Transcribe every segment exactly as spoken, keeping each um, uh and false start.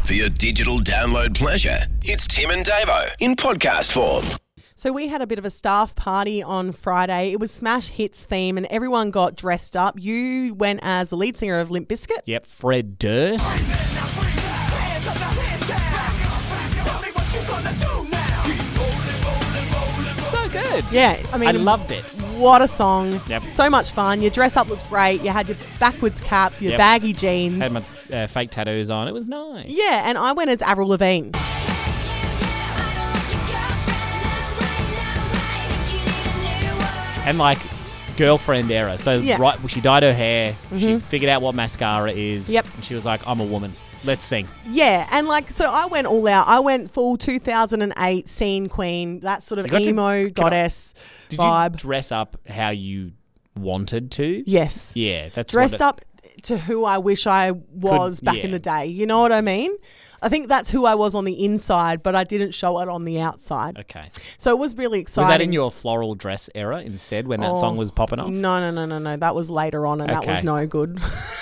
For your digital download pleasure, it's Tim and Davo in podcast form. So we had a bit of a staff party on Friday. It was Smash Hits theme and everyone got dressed up. You went as the lead singer of Limp Bizkit. Yep, Fred Durst. So good. Yeah, I mean, I loved it. What a song. Yep. So much fun. Your dress up looked great. You had your backwards cap, your Yep. baggy jeans. Had my uh, fake tattoos on. It was nice. Yeah, and I went as Avril Lavigne. And like girlfriend era. So Yeah. right, she dyed her hair. She Mhm. figured out what mascara is. Yep. And she was like, I'm a woman. Let's sing. Yeah, and like, so I went all out. I went full two thousand eight scene queen, that sort of You got to- emo can I- goddess Did vibe. you dress up how you wanted to? Yes. Yeah, that's Dressed what it- up to who I wish I was Could- back yeah. in the day. You know what I mean? I think that's who I was on the inside, but I didn't show it on the outside. Okay. So it was really exciting. Was that in your floral dress era instead when that Oh, song was popping off? No, no, no, no, no. That was later on, and that was Okay. no good.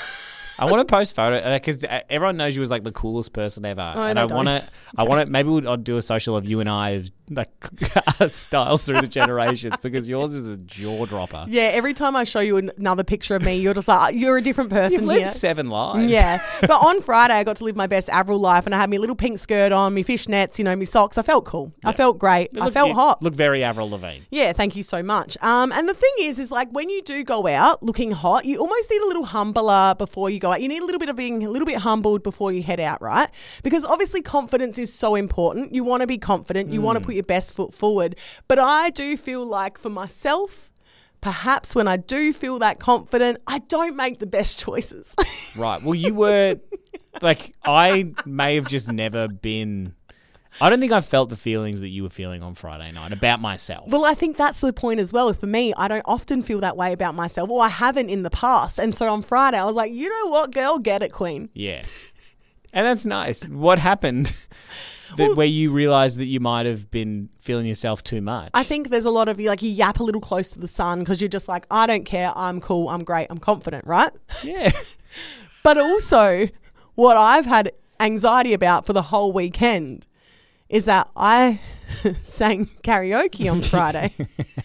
I want to post photo because uh, everyone knows you was like the coolest person ever, Oh, and they I don't. want to. I want to. Maybe we'll, I'll do a social of you and I, like styles through the generations because yours is a jaw dropper. Yeah, every time I show you an- another picture of me, you're just like, you're a different person You've lived here. seven lives. Yeah, but on Friday I got to live my best Avril life, and I had my little pink skirt on, my fishnets, you know, my socks. I felt cool. I Yeah. felt great. You I look- felt you hot. Look very Avril Lavigne. Yeah, thank you so much. Um, and the thing is, is like when you do go out looking hot, you almost need a little humbler before you go out. You need a little bit of being a little bit humbled before you head out, right? Because obviously confidence is so important. You want to be confident. You want to put your best foot forward. But I do feel like for myself, perhaps when I do feel that confident, I don't make the best choices. Right. Well, you were like I may have just never been. I don't think I felt the feelings that you were feeling on Friday night about myself. Well, I think that's the point as well. For me, I don't often feel that way about myself, or I haven't in the past. And so on Friday, I was like, you know what, girl, get it, queen. Yeah. And that's nice. What happened that Well- where you realised that you might have been feeling yourself too much? I think there's a lot of you, like you yap a little close to the sun because you're just like, I don't care. I'm cool. I'm great. I'm confident, right? Yeah. But also, what I've had anxiety about for the whole weekend is that I sang karaoke on Friday.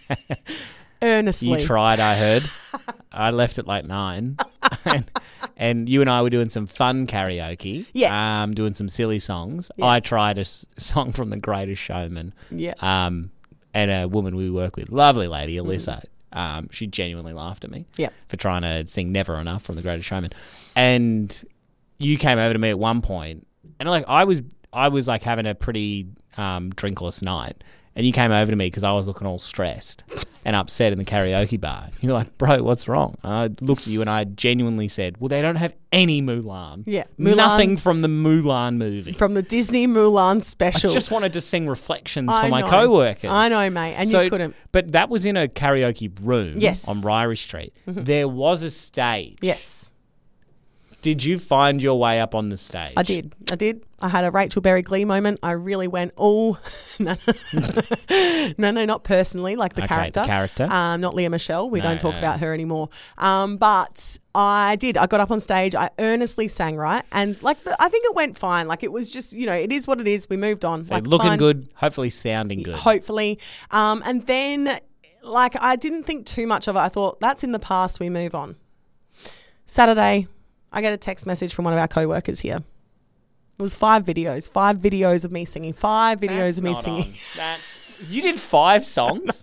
Earnestly. You tried, I heard. I left at like nine. and, and you and I were doing some fun karaoke. Yeah. Um, doing some silly songs. Yeah. I tried a s- song from The Greatest Showman. Yeah. Um, and a woman we work with, lovely lady, Alyssa, um, she genuinely laughed at me Yeah. for trying to sing Never Enough from The Greatest Showman. And you came over to me at one point, and like I was, I was like having a pretty um, drinkless night, and you came over to me because I was looking all stressed and upset in the karaoke bar. You're like, bro, what's wrong? And I looked at you and I genuinely said, well, they don't have any Mulan. Yeah, Mulan. Nothing from the Mulan movie. From the Disney Mulan I special. just wanted to sing Reflections I for my know. co-workers. I know, mate, and So- you couldn't. But that was in a karaoke room Yes. on Ryrie Street. There was a stage. Yes. Did you find your way up on the stage? I did. I did. I had a Rachel Berry Glee moment. I really went, oh, no, no, no, no, not personally, like the Okay, character. the character. Um, not Leah Michelle. We No, don't talk no. about her anymore. Um, but I did. I got up on stage. I earnestly sang, right? And like, the, I think it went fine. Like it was just, you know, it is what it is. We moved on. So like, looking fine. good, hopefully sounding good. Hopefully. Um, and then, like, I didn't think too much of it. I thought, that's in the past. We move on. Saturday, I get a text message from one of our co-workers here. It was five videos, five videos of me singing, five videos That's of me not singing. on. That's you did five songs.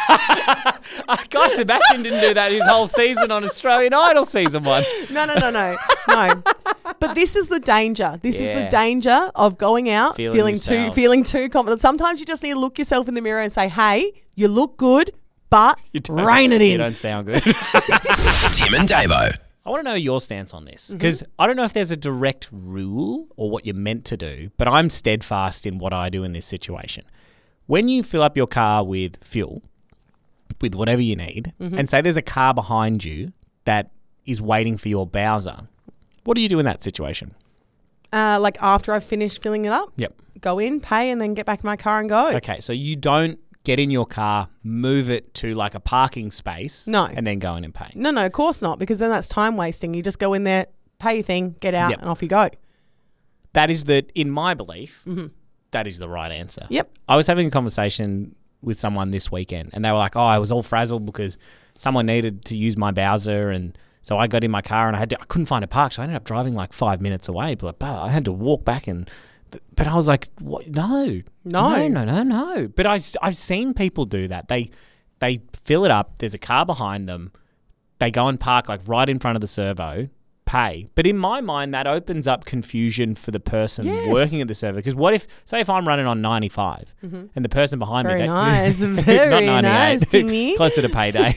Guy Sebastian didn't do that his whole season on Australian Idol season one. No, no, no, no, no. But this is the danger. This is the Yeah. danger of going out Feeling feeling too, yourself. feeling too confident. Sometimes you just need to look yourself in the mirror and say, "Hey, you look good, but You don't- rein it You in." don't sound good. Tim and Davo. I want to know your stance on this Mm-hmm. because I don't know if there's a direct rule or what you're meant to do, but I'm steadfast in what I do in this situation. When you fill up your car with fuel, with whatever you need, Mm-hmm. and say there's a car behind you that is waiting for your Bowser, what do you do in that situation? Uh, like after I've finished filling it up, Yep. go in, pay, and then get back in my car and go. Okay, so you don't get in your car, move it to like a parking space, No. and then go in and pay. No, no, of course not, because then that's time wasting. You just go in there, pay your thing, get out, Yep. and off you go. that is the, in my belief, mm-hmm. that is the right answer. Yep. I was having a conversation with someone this weekend and they were like, oh, I was all frazzled because someone needed to use my Bowser, and so I got in my car and I had to, I couldn't find a park, so I ended up driving like five minutes away. But, but I had to walk back and, but, but I was like, what? No, no, no, no, no, no. But I, I've seen people do that. They, they fill it up. There's a car behind them. They go and park like right in front of the servo, pay. But in my mind, that opens up confusion for the person yes. working at the servo. Because what if, say, if I'm running on ninety-five mm-hmm. and the person behind very me, nice, they, very not nice, Timmy, closer to payday.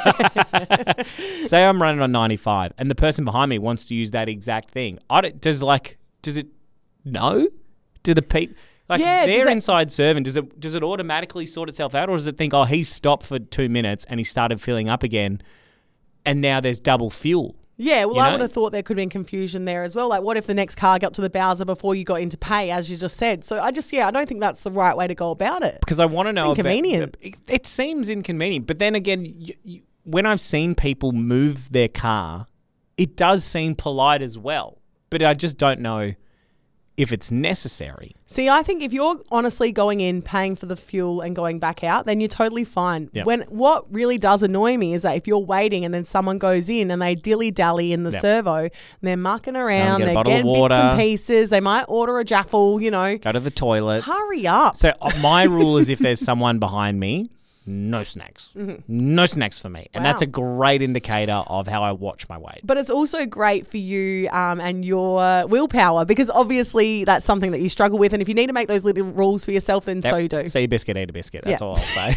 Say I'm running on ninety-five and the person behind me wants to use that exact thing. I don't, does like does it no? Do the people like yeah, they're that, inside serving? Does it does it automatically sort itself out, or does it think, oh, he stopped for two minutes and he started filling up again, and now there's double fuel? Yeah, well, you I know? would have thought there could have been confusion there as well. Like, what if the next car got to the Bowser before you got into pay, as you just said? So I just, yeah, I don't think that's the right way to go about it. Because I want to know it's inconvenient. About, it, it seems inconvenient, but then again, you, you, when I've seen people move their car, it does seem polite as well. But I just don't know if it's necessary. See, I think if you're honestly going in, paying for the fuel and going back out, then you're totally fine. Yep. When what really does annoy me is that if you're waiting and then someone goes in and they dilly-dally in the yep. servo, and they're mucking around, get they're getting bits and pieces, they might order a jaffle, you know. Go to the toilet. Hurry up. So uh, my rule is if there's someone behind me, no snacks. Mm-hmm. No snacks for me. And wow. that's a great indicator of how I watch my weight. But it's also great for you um, and your willpower, because obviously that's something that you struggle with. And if you need to make those little rules for yourself, then yep. so do. See a biscuit, eat a biscuit. That's yeah. all I'll say.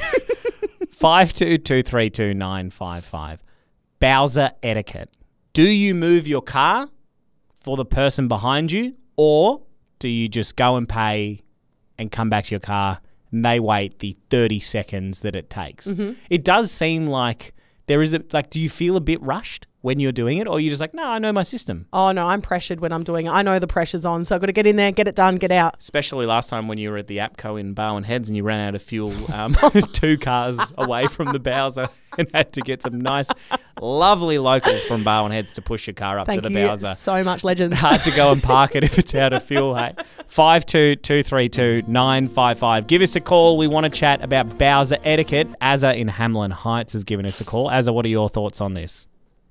five two two three two nine five five. Bowser etiquette. Do you move your car for the person behind you, or do you just go and pay and come back to your car and they wait the thirty seconds that it takes? Mm-hmm. It does seem like there is a, like, do you feel a bit rushed when you're doing it, or are you just like, no, I know my system? Oh, no, I'm pressured when I'm doing it. I know the pressure's on, so I've got to get in there, get it done, get out. Especially last time when you were at the APCO in Barwon Heads and you ran out of fuel um, two cars away from the Bowser and had to get some nice, lovely locals from Barwon Heads to push your car up Thank to the you Bowser. so much, legends. Hard to go and park it if it's out of fuel, hey? five two two three two nine five five. Give us a call. We want to chat about Bowser etiquette. Azza in Hamlin Heights has given us a call. Azza, what are your thoughts on this?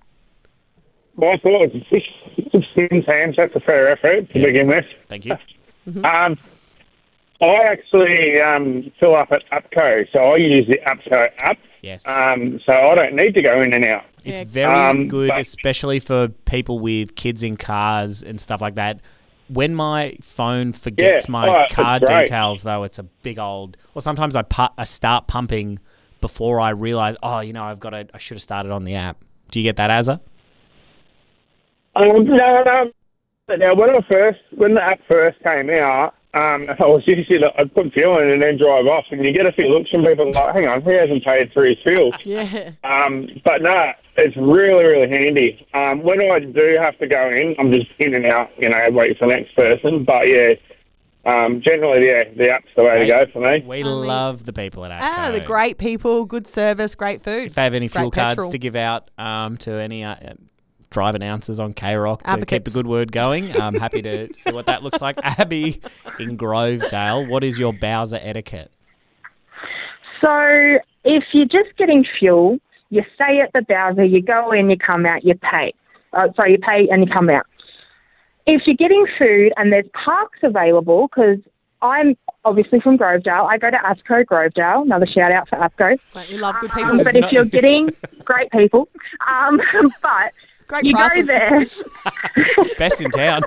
My thoughts, sixteen hands, that's a fair effort to yeah. begin with. Thank you. Mm-hmm. Um, I actually um, fill up at APCO, so I use the APCO app. Yes. Um, so I don't need to go in and out. It's Yeah. very Um, good, but- especially for people with kids in cars and stuff like that. When my phone forgets Yeah, my oh, it's card great. details, though, it's a big old... Or sometimes I, pu- I start pumping before I realise, oh, you know, I've got to... I should have started on the app. Do you get that, Azza? Um, no, no. Now, when I first, when the app first came out, um, I was usually like, I'd put fuel in and then drive off, and you get a few looks from people like, hang on, he hasn't paid for his fuel. Yeah. Um, but no, it's really, really handy. Um, when I do have to go in, I'm just in and out, you know, wait for the next person. But yeah, um, generally, yeah, the app's the way to go for me. We I mean- love the people at APCO. Ah, the great people, good service, great food. If they have any Great fuel cards petrol. to give out um, to any uh, drive announcers on K-Rock to keep the Advocates. good word going, I'm happy to see what that looks like. Abby in Grovedale, what is your Bowser etiquette? So if you're just getting fuel, you stay at the Bowser, you go in, you come out, you pay. Uh, sorry, you pay and you come out. If you're getting food and there's parks available, because I'm obviously from Grovedale, I go to APCO Grovedale, another shout out for APCO. Like, we love good people. Um, but if you're getting great people, um, but Great you prices. go there. Best in town.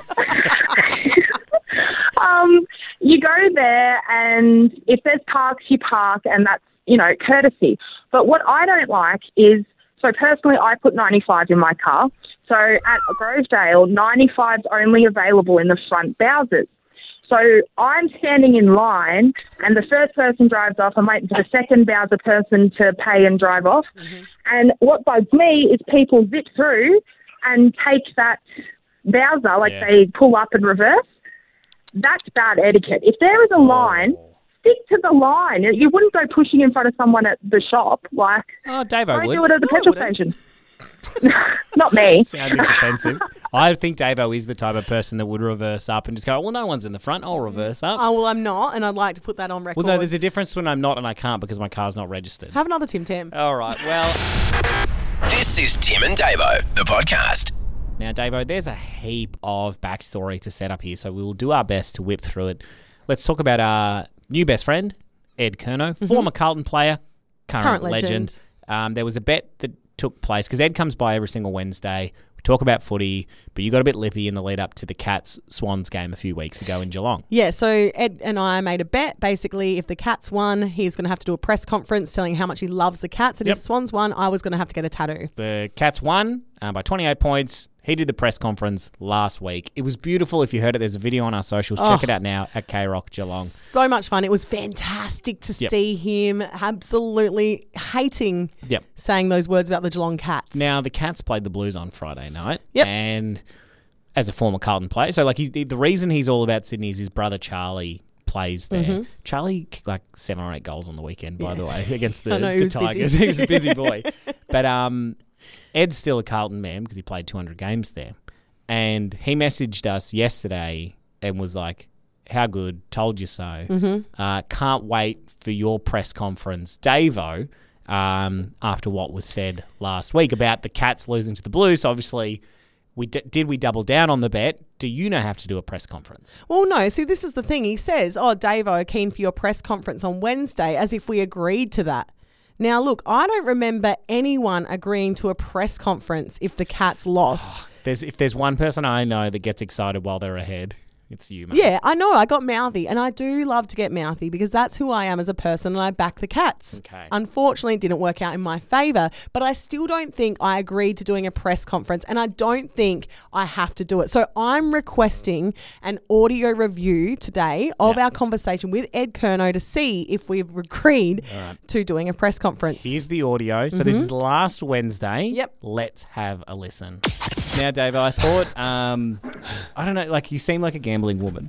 um, you go there, and if there's parks, you park, and that's, you know, courtesy. But what I don't like is, so personally, I put ninety-five in my car. So at Grovedale, ninety-five's only available in the front Bowsers. So I'm standing in line, and the first person drives off. I'm waiting for the second Bowser person to pay and drive off. Mm-hmm. And what bugs me is people zip through and take that Bowser, like Yeah. they pull up and reverse. That's bad etiquette. If there is a line, stick to the line. You wouldn't go pushing in front of someone at the shop. Like, Oh, Dave, go I would. do it at the No, I petrol wouldn't. station. Not me. Sounding defensive. I think Davo is the type of person that would reverse up and just go, well, no one's in the front. I'll reverse up. Oh, well, I'm not, and I'd like to put that on record. Well, no, there's a difference when I'm not and I can't because my car's not registered. Have another Tim Tam. All right, well... This is Tim and Davo, the podcast. Now, Davo, there's a heap of backstory to set up here, so we will do our best to whip through it. Let's talk about our new best friend, Ed Curnow, mm-hmm. former Carlton player, current, current legend. legend. Um, there was a bet that took place, because Ed comes by every single Wednesday. We talk about footy, but you got a bit lippy in the lead up to the Cats Swans game a few weeks ago in Geelong. Yeah, so Ed and I made a bet. Basically, if the Cats won, he's going to have to do a press conference telling how much he loves the Cats. And Yep. if Swans won, I was going to have to get a tattoo. The Cats won uh, by twenty-eight points. He did the press conference last week. It was beautiful. If you heard it, there's a video on our socials. Oh. Check it out now at K-Rock Geelong. So much fun. It was fantastic to Yep. see him absolutely hating Yep. saying those words about the Geelong Cats. Now, the Cats played the Blues on Friday night. Yep. And as a former Carlton player, so like he, the reason he's all about Sydney is his brother Charlie plays there. Mm-hmm. Charlie kicked like seven or eight goals on the weekend, by Yeah. the way, against the, I know, he the was busy. Tigers. He was a busy boy. But um, Ed's still a Carlton man because he played two hundred games there. And he messaged us yesterday and was like, how good, told you so. Mm-hmm. Uh, can't wait for your press conference, Davo, um, after what was said last week about the Cats losing to the Blues. So obviously, we d- did we double down on the bet? Do you now have to do a press conference? Well, no. See, this is the thing. He says, oh, Davo, keen for your press conference on Wednesday, as if we agreed to that. Now, look, I don't remember anyone agreeing to a press conference if the Cats lost. There's if there's one person I know that gets excited while they're ahead, it's you, mate. Yeah, I know. I got mouthy, and I do love to get mouthy because that's who I am as a person, and I back the Cats. Okay. Unfortunately, it didn't work out in my favour, but I still don't think I agreed to doing a press conference, and I don't think I have to do it. So I'm requesting an audio review today of Yeah. our conversation with Ed Curnow to see if we've agreed right. to doing a press conference. Here's the audio. So this is last Wednesday. Yep. Let's have a listen. Now, Dave, I thought, um, I don't know, like you seem like a gambling woman.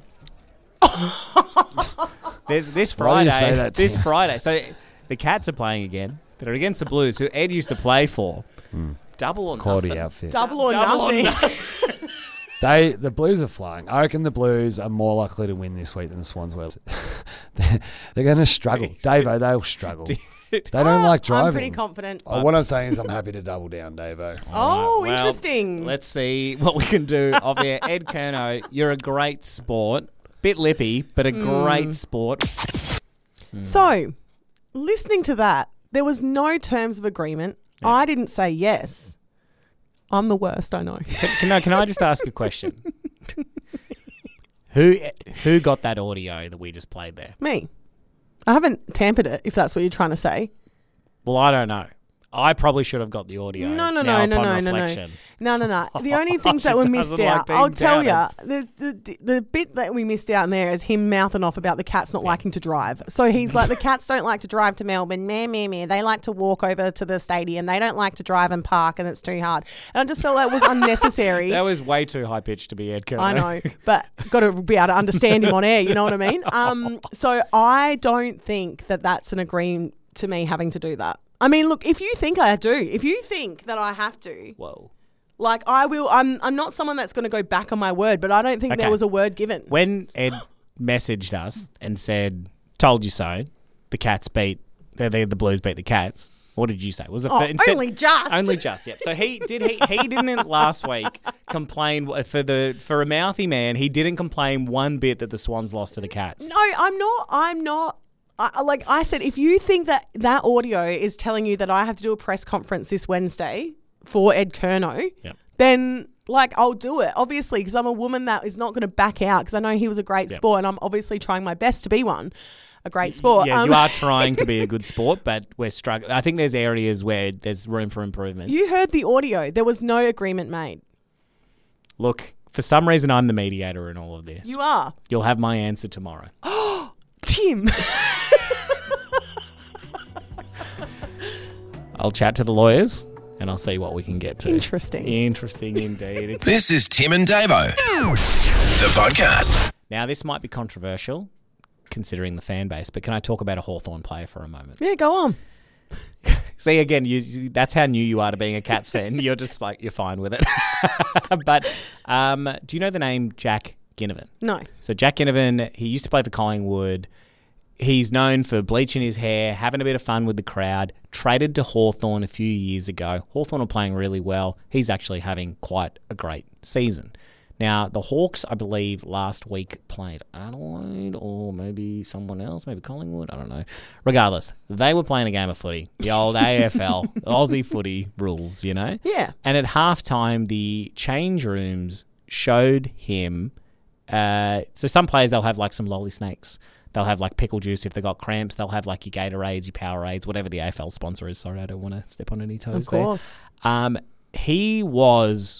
There's this Why do Friday. you say that, this Tim? Friday. So the Cats are playing again. They're against the Blues, who Ed used to play for. Double or Quality nothing. outfit. Double or Double or nothing. nothing. They the Blues are flying. I reckon the Blues are more likely to win this week than the Swans will. they're they're going to struggle. Davo, they'll struggle. They don't like driving. I'm pretty confident. Oh, what I'm saying is I'm happy to double down, Davo. Oh, Well, interesting. Let's see what we can do off air. Ed Curnow, you're a great sport. Bit lippy, but a great sport. So, listening to that, there was no terms of agreement. I didn't say yes. I'm the worst, I know. Can, no, can I just ask a question? who who got that audio that we just played there? Me. I haven't tampered it, if that's what you're trying to say. Well, I don't know. I probably should have got the audio. No, no, now no, no, upon no, no, no. reflection. No, no, no. The only things She that were doesn't missed like out, being I'll tell you, doubted. the, the the bit that we missed out in there is him mouthing off about the Cats not liking to drive. So he's like, the Cats don't like to drive to Melbourne. Meh, meh, meh. They like to walk over to the stadium. They don't like to drive and park, and it's too hard. And I just felt that was unnecessary. That was way too high pitched to be Ed Curnow. I know, but got to be able to understand him on air. You know what I mean? Um, so I don't think that that's an agreement to me having to do that. I mean, look, if you think I do, if you think that I have to, Whoa. like I will, I'm I'm not someone that's going to go back on my word, but I don't think there Okay. was a word given. When Ed messaged us and said, "Told you so," the Cats beat the the, the Blues beat the Cats. What did you say? Was it Oh, for- instead- only just. Only just, yep. So he did he he didn't last week complain for the for a mouthy man. He didn't complain one bit that the Swans lost to the Cats. No, I'm not. I'm not. I, like I said, if you think that that audio is telling you that I have to do a press conference this Wednesday for Ed Curnow, Yep. then like I'll do it, obviously, because I'm a woman that is not going to back out because I know he was a great Yep. sport and I'm obviously trying my best to be one, a great sport. Yeah, Um, you are trying to be a good sport, but we're struggling. I think there's areas where there's room for improvement. You heard the audio. There was no agreement made. Look, for some reason, I'm the mediator in all of this. You are. You'll have my answer tomorrow. Tim. I'll chat to the lawyers and I'll see what we can get to. Interesting. Interesting indeed. This is Tim and Davo, the podcast. Now, this might be controversial considering the fan base, but can I talk about a Hawthorn player for a moment? Yeah, go on. See, again, you, you that's how new you are to being a Cats fan. You're just like, you're fine with it. But um, do you know the name Jack Ginnivan? No. So Jack Ginnivan, he used to play for Collingwood. He's known for bleaching his hair, having a bit of fun with the crowd, traded to Hawthorn a few years ago. Hawthorn are playing really well. He's actually having quite a great season. Now, the Hawks, I believe, last week played Adelaide or maybe someone else, maybe Collingwood, I don't know. Regardless, they were playing a game of footy. The old A F L, Aussie footy rules, you know? Yeah. And at halftime, the change rooms showed him... Uh, so some players, they'll have like some lolly snakes. They'll have like pickle juice if they got cramps. They'll have like your Gatorades, your Powerades, whatever the A F L sponsor is. Sorry, I don't want to step on any toes Of course. there. Um, he was...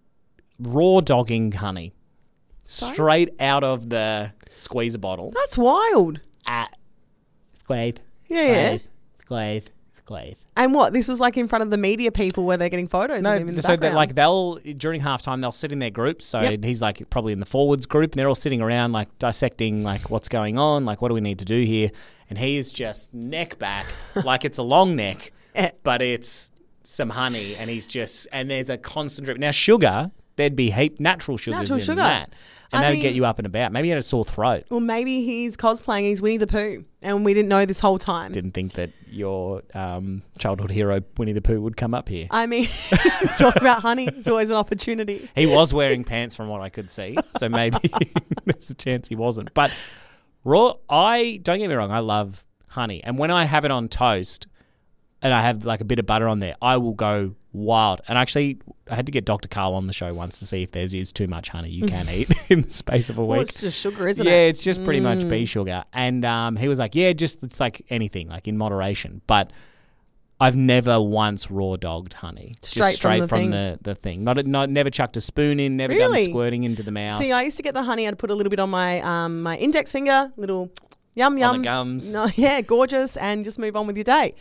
raw dogging honey Sorry? straight out of the squeezer bottle. That's wild. At Squaith. Yeah, yeah. Squaith. Squaith. And what? This was like in front of the media people where they're getting photos of him in the so that background. like they'll during halftime they'll sit in their groups. So Yep. he's like probably in the forwards group, and they're all sitting around like dissecting like what's going on, like what do we need to do here, and he is just neck back like it's a long neck, Eh. but it's some honey, and he's just and there's a constant drip. Now sugar. There'd be heap natural sugars Natural in sugar. that. And I that'd mean- get you up and about. Maybe he had a sore throat. Well, maybe he's cosplaying. He's Winnie the Pooh, and we didn't know this whole time. Didn't think that your um, childhood hero, Winnie the Pooh, would come up here. I mean, talk about honey. It's always an opportunity. He was wearing pants from what I could see, so maybe there's a chance he wasn't. But raw, I, don't get me wrong, I love honey. And when I have it on toast and I have like a bit of butter on there, I will go wild. And actually, I had to get Doctor Carl on the show once to see if there's is too much honey you can eat in the space of a week. Well, it's just sugar, isn't yeah, it? it's just pretty much bee sugar. And um, he was like, yeah, just it's like anything, like in moderation. But I've never once raw dogged honey. Straight just straight from the from thing. the, the thing. Not, not never chucked a spoon in, never done Really? the squirting into the mouth. See, I used to get the honey. I'd put a little bit on my um my index finger, little yum yum. On the gums. No, yeah, gorgeous, and just move on with your day.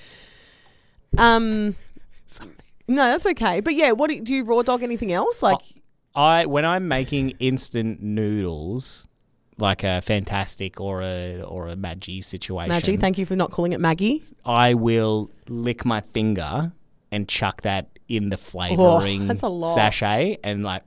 Um, no, that's okay. But yeah, what do you, do you raw dog anything else? Like, I when I'm making instant noodles, like a Fantastic or a or a Maggi situation, Maggie, thank you for not calling it Maggie. I will lick my finger and chuck that in the flavouring Oh, that's a lot. sachet and like,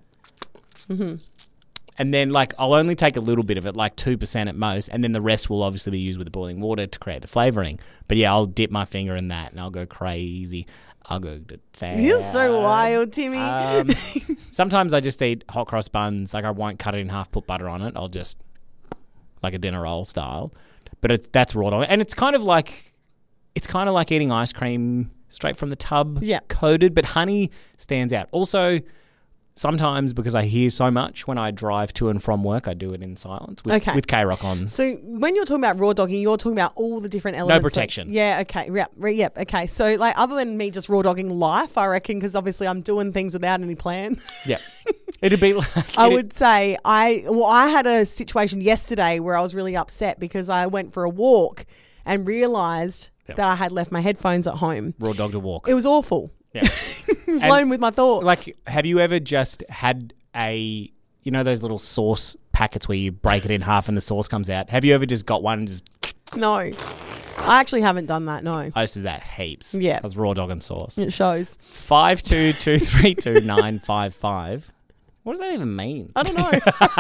and then like I'll only take a little bit of it, like two percent at most, and then the rest will obviously be used with the boiling water to create the flavouring. But yeah, I'll dip my finger in that and I'll go crazy. I'll go to town. You're so wild, Timmy. Um, sometimes I just eat hot cross buns. Like I won't cut it in half, put butter on it. I'll just like a dinner roll style. But it, that's raw dog, and it's kind of like it's kind of like eating ice cream straight from the tub, Yeah. coated. But honey stands out. Also, sometimes because I hear so much when I drive to and from work, I do it in silence with, Okay. with K-Rock on. So when you're talking about raw dogging, you're talking about all the different elements. like- protection. yeah. Okay. Yep. re- Yep. Okay. So like, other than me just raw dogging life, I reckon, because obviously I'm doing things without any plan. Yeah, it'd be like I it'd- would say I well I had a situation yesterday where I was really upset because I went for a walk and realised Yep. that I had left my headphones at home. raw dog to walk. It was awful. Yeah. I was And, alone with my thoughts. Like, have you ever just had a, you know, those little sauce packets where you break it in half and the sauce comes out? Have you ever just got one and just, no, I actually haven't done that. No, I used to do that heaps. Yeah. I was raw dog and sauce. it shows. Five two two three two nine five five. What does that even mean? I don't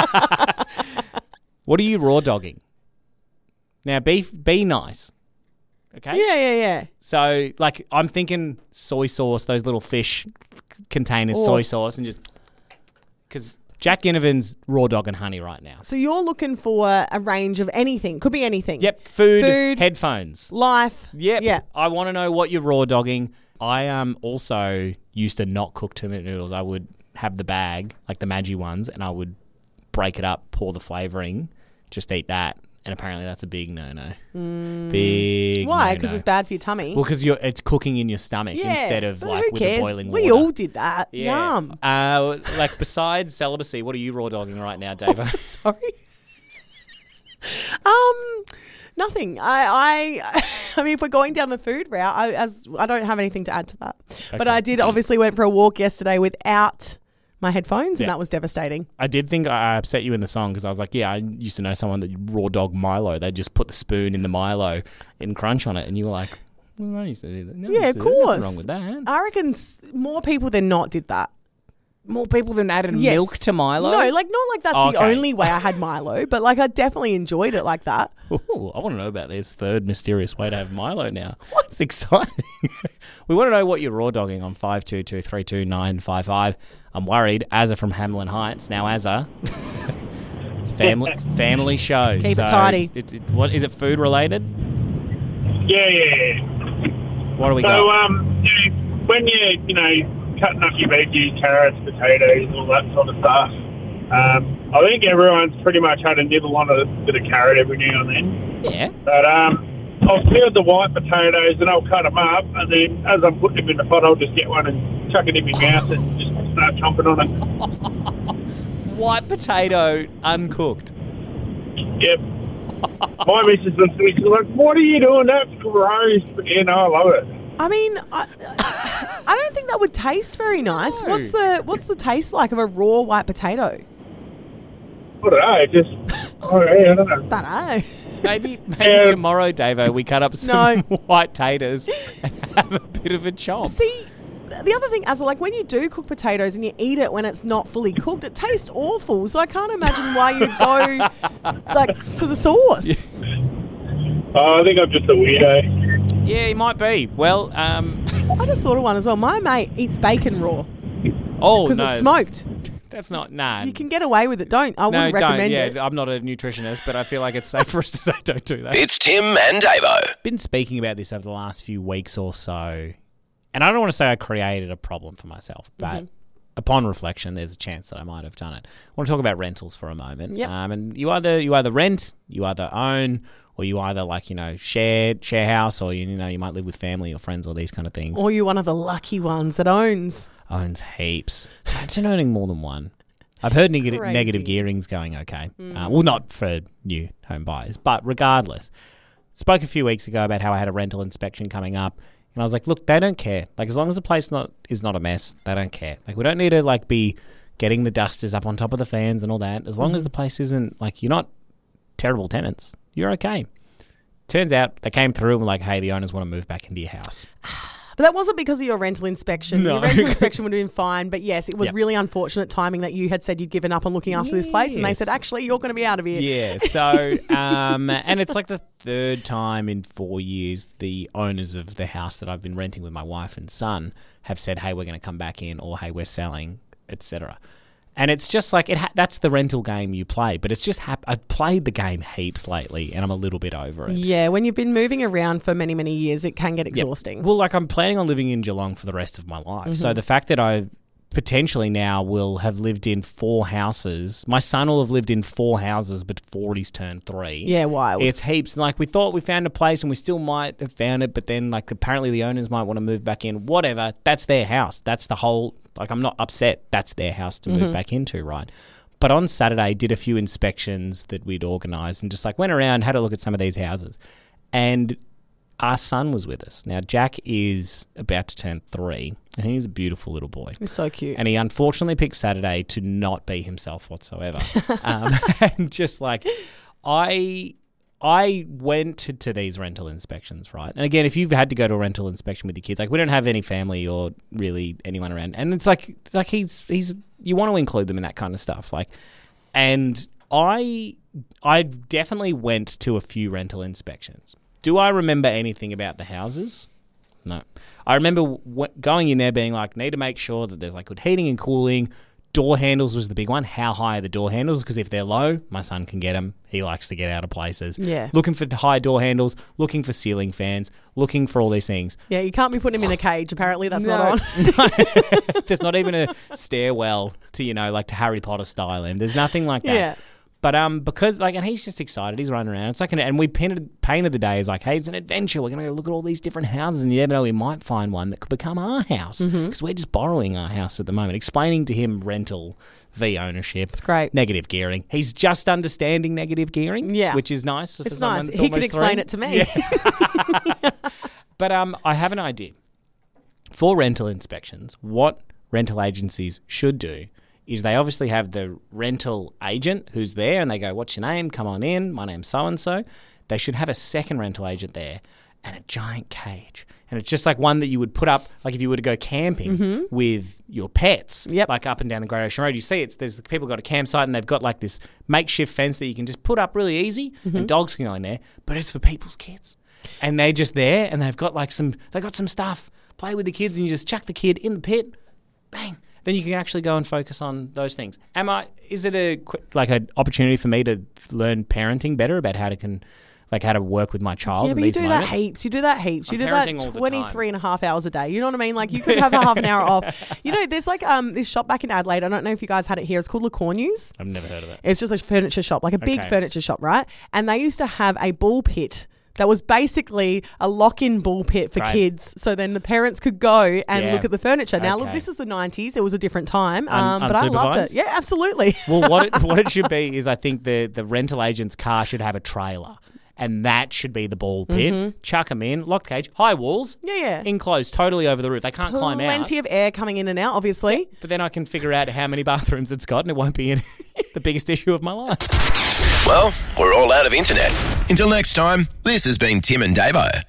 know. What are you raw dogging? Now, be be nice. Okay. yeah, yeah, yeah. So, like, I'm thinking soy sauce, those little fish containers, Oh. soy sauce, and just because Jack Ginnivan's raw dog and honey right now. So you're looking for a range of anything. Could be anything. Yep. Food, Food. headphones. Life. Yep. Yeah. I want to know what you're raw dogging. I um also used to not cook two minute noodles. I would have the bag, like the Maggi ones, and I would break it up, pour the flavouring, just eat that. And apparently that's a big no-no. Big Why? no-no. Because it's bad for your tummy. Well, because you're it's cooking in your stomach yeah. instead of But like who with cares? the boiling water. We all did that. Yeah. Yum. Uh, like besides celibacy, what are you raw dogging right now, Davo? Sorry. um, nothing. I, I, I mean, if we're going down the food route, I, as I don't have anything to add to that. But Okay. I did obviously went for a walk yesterday without my headphones, and Yeah. that was devastating. I did think I upset you in the song because I was like, yeah, I used to know someone that raw dog Milo. They just put the spoon in the Milo and crunch on it, and you were like, Well, I used to do that. No, I Yeah, used of to do that. course. Nothing wrong with that. I reckon s- more people than not did that. More people than added Yes. milk to Milo? No, like not like that's the Okay. only way I had Milo, but like I definitely enjoyed it like that. Ooh, I want to know about this third mysterious way to have Milo now. It's exciting. We want to know what you're raw dogging on five two two three two nine five five. I'm worried. Azza from Hamlin Heights. Now, Azza, it's family family show. Keep it so tidy. It, it, what is it? Food related? Yeah, yeah, yeah. What do we So, got? um, you know, when you're, you know, cutting up your veggies, carrots, potatoes, all that sort of stuff, um, I think everyone's pretty much had a nibble on a bit of carrot every now and then. Yeah. But um, I'll peel the white potatoes and I'll cut them up, and then as I'm putting them in the pot, I'll just get one and chuck it in my mouth and just start chomping on it. White potato uncooked. Yep. My missus was she's like, "What are you doing? That's gross." But, you know, I love it. I mean, I, I don't think that would taste very nice. No. What's the what's the taste like of a raw white potato? I don't know. Just, oh, yeah, I don't know. Don't know. Maybe maybe Yeah. tomorrow, Davo, we cut up some No. white taters and have a bit of a chomp. See, the other thing, as like when you do cook potatoes and you eat it when it's not fully cooked, it tastes awful. So I can't imagine why you'd go like to the sauce. Oh, I think I'm just a weirdo. Yeah, he might be. Well, um, I just thought of one as well. My mate eats bacon raw oh because no, it's smoked. that's not nah. You can get away with it. Don't. I no, wouldn't don't. recommend Yeah, it. I'm not a nutritionist, but I feel like it's safe for us to say don't do that. It's Tim and Davo. Been speaking about this over the last few weeks or so, and I don't want to say I created a problem for myself, but Mm-hmm. upon reflection, there's a chance that I might have done it. I want to talk about rentals for a moment. Yep. Um, and you either you either rent, you either own, or you either like you know share share house, or you, you know you might live with family or friends or these kind of things. Or you're one of the lucky ones that owns. Owns heaps. Imagine owning more than one. I've heard negative Crazy. negative gearing's going okay. Uh, well, not for new home buyers, but regardless. Spoke a few weeks ago about how I had a rental inspection coming up, and I was like, look, they don't care. Like, as long as the place not is not a mess, they don't care. Like, we don't need to like be getting the dusters up on top of the fans and all that. As long as the place isn't like you're not terrible tenants, you're okay. Turns out they came through and were like, hey, the owners want to move back into your house. But that wasn't because of your rental inspection. No. Your rental inspection would have been fine. But yes, it was Yep. really unfortunate timing that you had said you'd given up on looking after this place, and they Yes. said, actually, you're going to be out of here. Yeah, so, um, and it's like the third time in four years the owners of the house that I've been renting with my wife and son have said, hey, we're going to come back in, or hey, we're selling, et cetera. And it's just like, it ha- that's the rental game you play, but it's just, hap- I've played the game heaps lately, and I'm a little bit over it. Yeah, when you've been moving around for many, many years, it can get Yep. exhausting. Well, like I'm planning on living in Geelong for the rest of my life. So Mm-hmm. the fact that I potentially now will have lived in four houses, my son will have lived in four houses before he's turned three. Yeah, wild. It's heaps. Like, we thought we found a place and we still might have found it, but then, like, apparently the owners might want to move back in. Whatever. That's their house. That's the whole, like, I'm not upset. That's their house to move back into, right? But on Saturday, did a few inspections that we'd organised and just, like, went around, had a look at some of these houses. And our son was with us. Now, Jack is about to turn three, and he's a beautiful little boy. It's so cute. And he unfortunately picked Saturday to not be himself whatsoever. um, and just like, I I went to, to these rental inspections, right? And again, if you've had to go to a rental inspection with your kids, like we don't have any family or really anyone around. And it's like, like he's, he's, you want to include them in that kind of stuff. Like, and I, I definitely went to a few rental inspections. Do I remember anything about the houses? No. I remember w- going in there being like, need to make sure that there's like good heating and cooling. Door handles was the big one. How high are the door handles? Because if they're low, my son can get them. He likes to get out of places. Yeah. Looking for high door handles, looking for ceiling fans, looking for all these things. Yeah, you can't be putting him in a cage. Apparently, that's No. not on. There's not even a stairwell to, you know, like to Harry Potter style him. There's nothing like that. Yeah. But um, because like, and he's just excited. He's running around. It's like, an, and we painted painted the day as like, hey, it's an adventure. We're gonna go look at all these different houses, and you never know, we might find one that could become our house because Mm-hmm. we're just borrowing our house at the moment. Explaining to him rental v ownership. It's great. Negative gearing. He's just understanding negative gearing. Yeah. which is nice. For It's someone nice. that's He could almost explain three. it to me. Yeah. But um, I have an idea. For rental inspections, what rental agencies should do is they obviously have the rental agent who's there and they go, what's your name? Come on in. My name's so-and-so. They should have a second rental agent there. and a giant cage. And it's just like one that you would put up, like if you were to go camping Mm-hmm. with your pets, Yep. like up and down the Great Ocean Road. You see, it's there's people got a campsite and they've got like this makeshift fence that you can just put up really easy, Mm-hmm. and dogs can go in there. But it's for people's kids, and they're just there, and they've got like some, they got some stuff. Play with the kids, and you just chuck the kid in the pit, bang. Then you can actually go and focus on those things. Am I? Is it a qu- like an opportunity for me to learn parenting better about how to can. Like how to work with my child. Yeah, in but you these do moments? that heaps. You do that heaps. You I'm do that parenting all the twenty-three and a half hours a day. You know what I mean? Like you could have a half an hour off. You know, there's like um this shop back in Adelaide. I don't know if you guys had it here. It's called Le Cornu's. I've never heard of it. It's just a furniture shop, like a big Okay. furniture shop, right? And they used to have a ball pit that was basically a lock-in ball pit for Right. kids. So then the parents could go and Yeah. look at the furniture. Now, look, Okay. this is the nineties. It was a different time, Un- um, but I loved it. unsupervised? Yeah, absolutely. Well, what it, what it should be is I think the, the rental agent's car should have a trailer. And that should be the ball pit. Chuck them in, locked cage, high walls, Yeah, yeah. enclosed, totally over the roof. They can't climb out. Plenty of air coming in and out, obviously. But then I can figure out how many bathrooms it's got, and it won't be in the biggest issue of my life. Well, we're all out of internet. Until next time, this has been Tim and Davo.